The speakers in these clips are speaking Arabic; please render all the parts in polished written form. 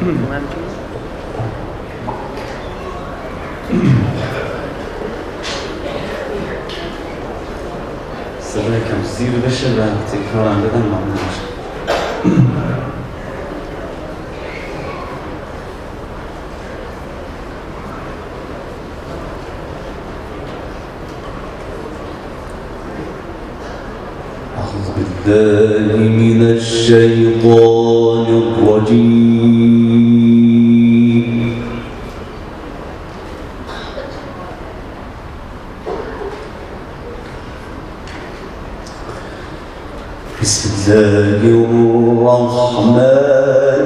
صدق كم سير بشه و تکرار هم بدن ممنون باشه. أعوذ بالله من الشيطان الرجيم. بسم الله الرحمن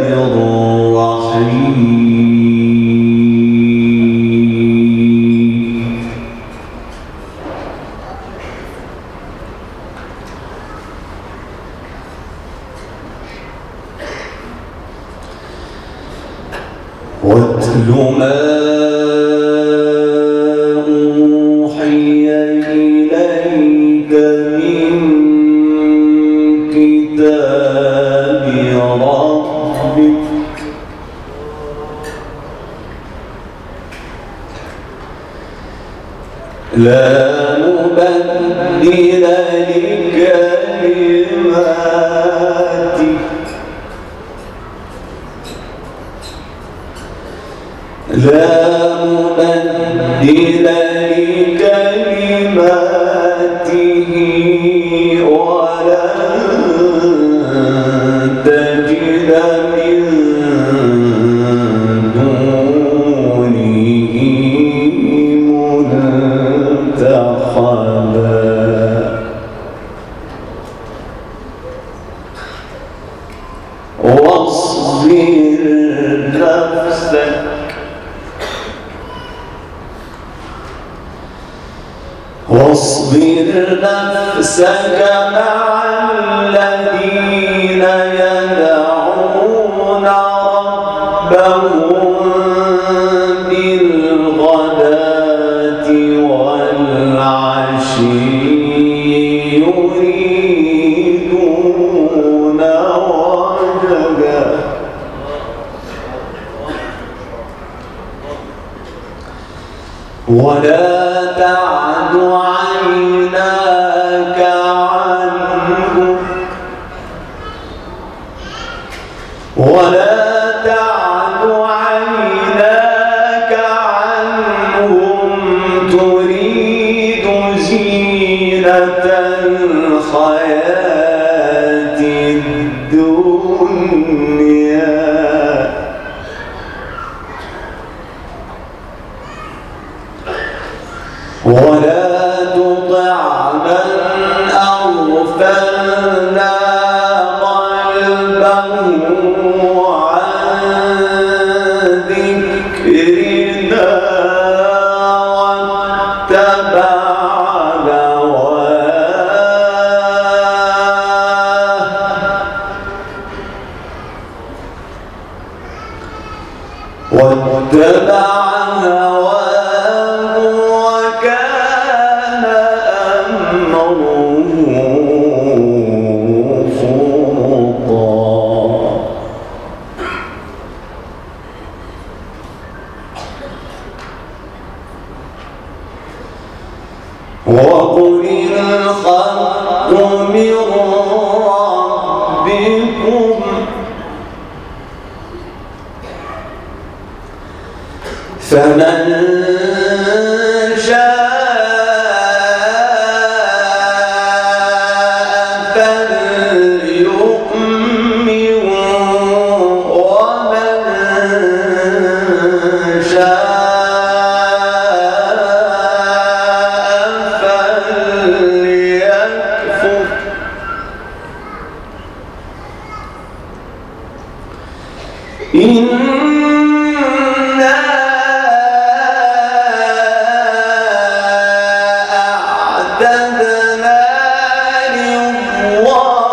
الرحيم. واتل ما أوحي إليك من كتاب ربك لا مبدل لكلماته لا مبدل لكلماته ولن تجد من دونه ملتحدا واصبر نفسك مع الذين يدعون ربهم بالغداة والعشي يريدون وجهه ولا تعد عيناك عنهم تريد زينة الحياة الدنيا ولا تطع من أغفلنا قلبه عن ذكرنا واتبع هواه وكان أمره فرطا وقل الحق من ربكم فمن شاء فليؤمن ومن شاء فليكفر أعتدنا للظالمين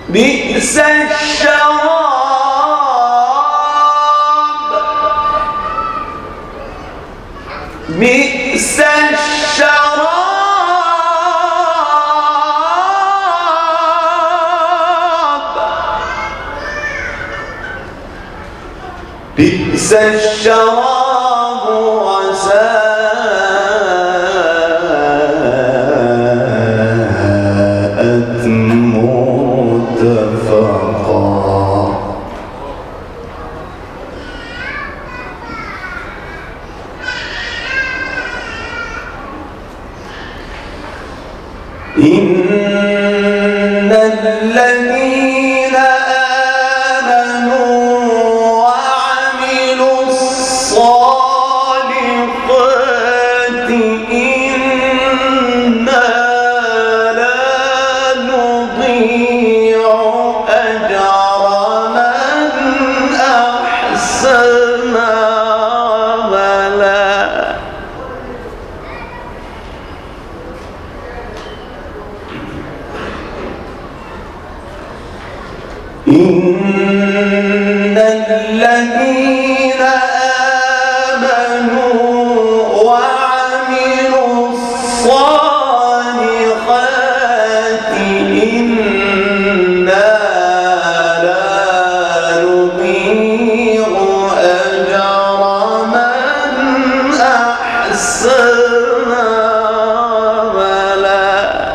بئس الشراب بئس الشراب بئس الشراب وساءت مرتفقا إن الذين آمنوا وعملوا الصالحات إنا لا نضيع أجر من أحسن عملا إن الذين آمنوا وعملوا الصالحات إنا لا نضيع أجر من أحسن عملا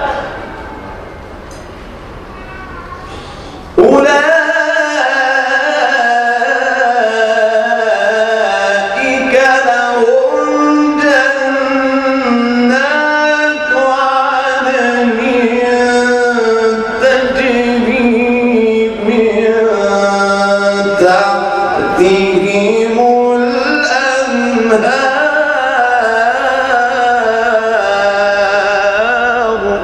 أولئك لهم جنات عدن تجري من تحتهم الأنهار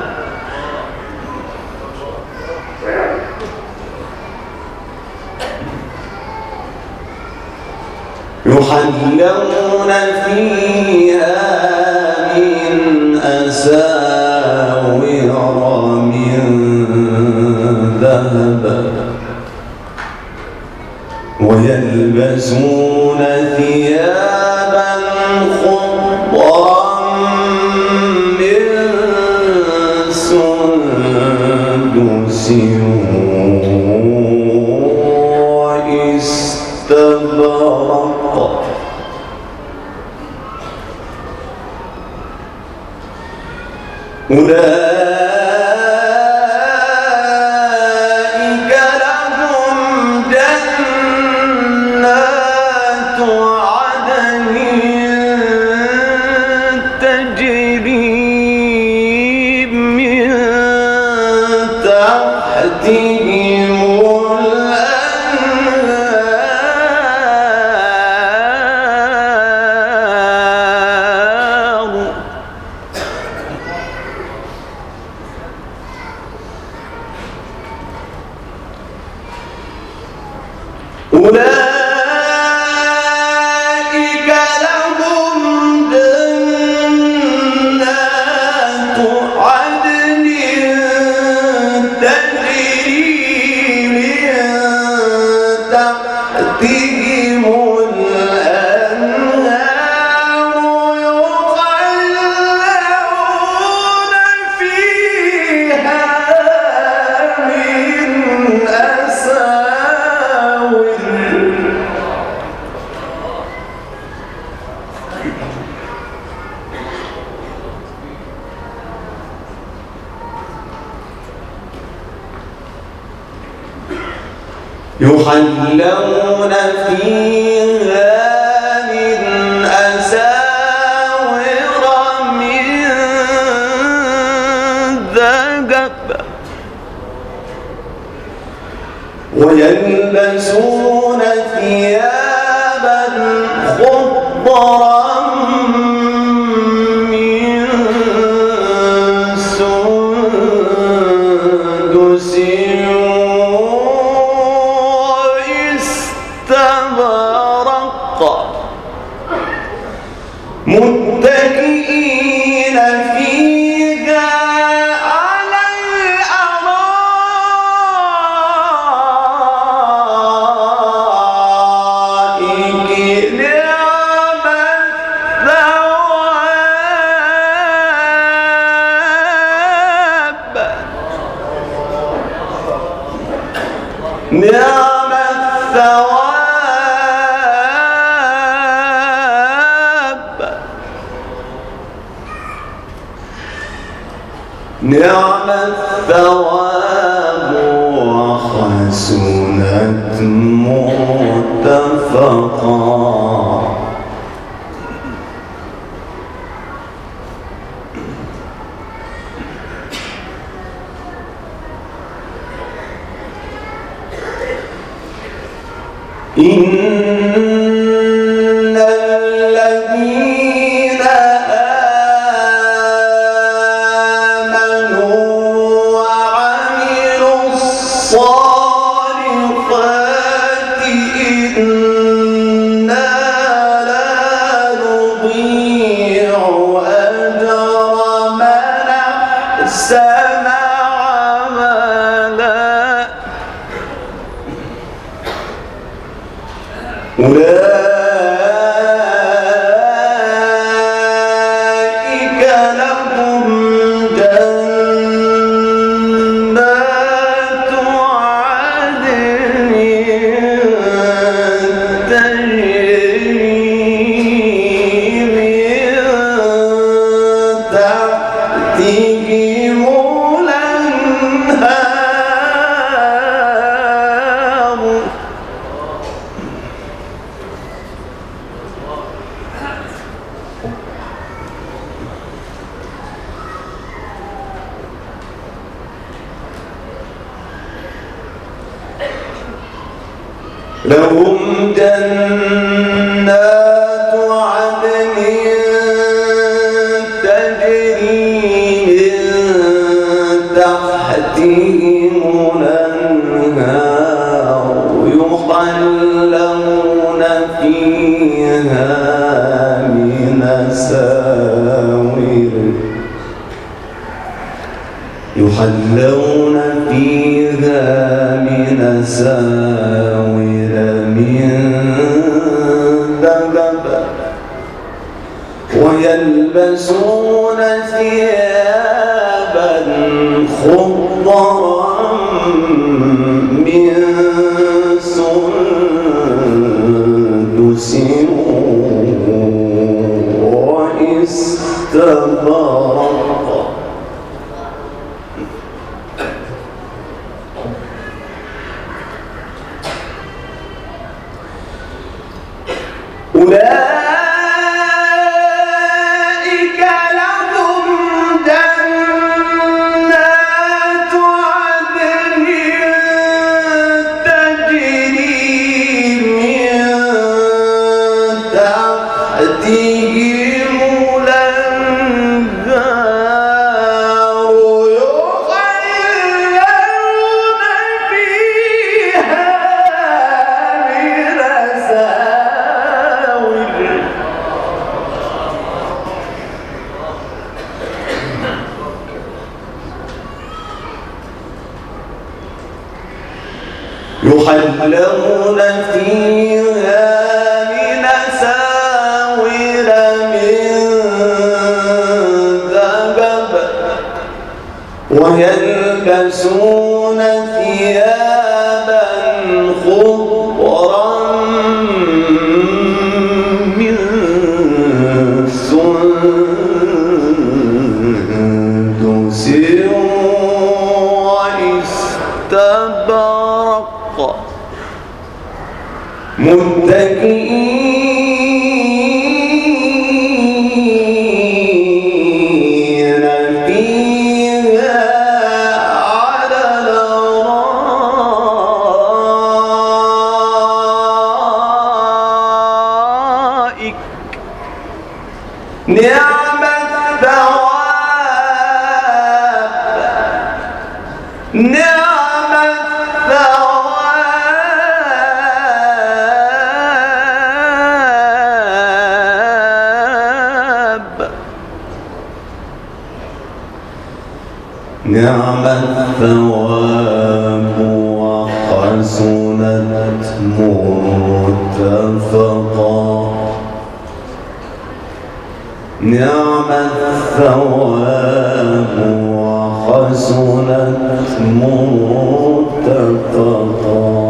يحلون فيها من أساور من ذهب ويلبسون ثيابا خضرا من سندس واستبرق أولئك لهم جنات عدن تجري من تحتهم الأنهار أولئك لهم جنات عدن تجري من تحتهم الأنهار يخلدون فيها من أساور يحلون فيها من أساور من ذهب ويلبسون ثيابا خضرا من سندس واستبرق متكئين فيها على الأرائك نعم الثواب نعم الثواب وحسنت مرتفقا. إن الذين آمنوا وعملوا الصالحات إنا لا نضيع أجر من أحسن عملا. أولئك لهم جنات عدن تجري من تحتهم الأنهار لهم جنات عدن تجري من تحتهم الأنهار يحلون فيها من أساور من ذهب ويلبسون ثيابا خضرا من سندس واستبرق. أولئك لهم جنات عدن تجري من تحتهم الأنهار يخلدون فيها من أساور يحلون فيها من أساور من ذهب ويلبسون ثيابا خضرا من سندس واستبرق متكئين فيها على الأرائك نعم الثواب نعم الثواب نعم الثواب وحسنت مرتفقا. نعم الثواب وحسنت مرتفقا.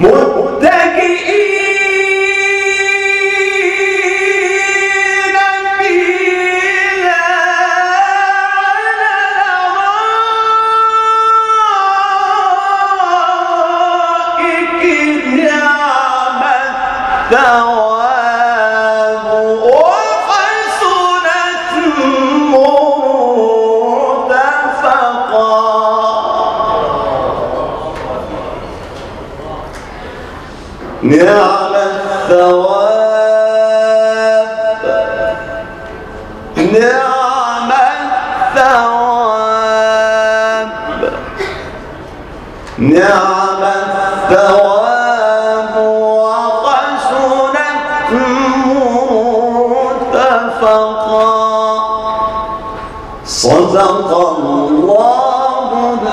نعم الثواب نعم الثواب نعم الثواب وحسنت مرتفقا صدق الله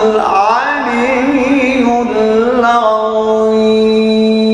العلي العظيم.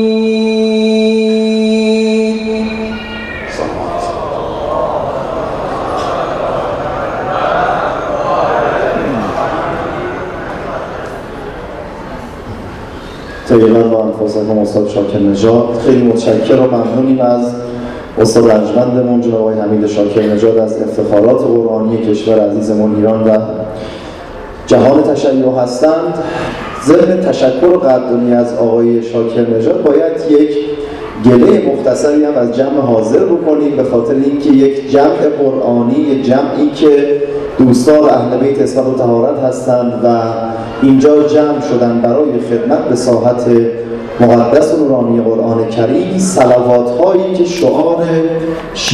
طیبا و انفاسکم استاد شاکر نژاد. خیلی متشکر و ممنونیم از استاد ارجمندمون جناب آقای حمید شاکر نژاد از افتخارات قرآنی کشور عزیزمون ایران و جهان تشیع هستند. ضمن تشکر و قدردانی از آقای شاکر نژاد باید یک گله مختصری هم از جمع حاضر بکنیم، به خاطر اینکه یک جمع قرآنی، یک جمعی که دوستان اهل بیت عصمت و طهارت هستند و اینجا جمع شدن برای خدمت به ساحت مقدس و نورانی قرآن کریم، صلوات هایی که شعار